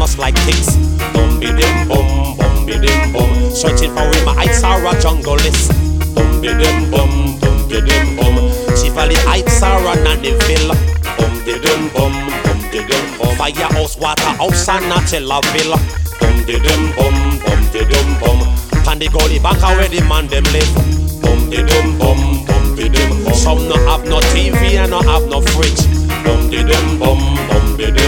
famous like kicks. Bumby dim bum, bumby dim bum. Searching for him, heights are a jungle list. Bumby dim bum, bumby dim bum. Chief Valley heights are a Nannyville. Bumby dim bum, bumby dim bum. Firehouse, Waterhouse and Nachellaville. Bumby dim bum, bumby dim bum. Pandy Gully back where the man them live. Bumby dim bum, bumby dim bum. Some no have no TV and no have no fridge. Bumby dim bum, bumby dim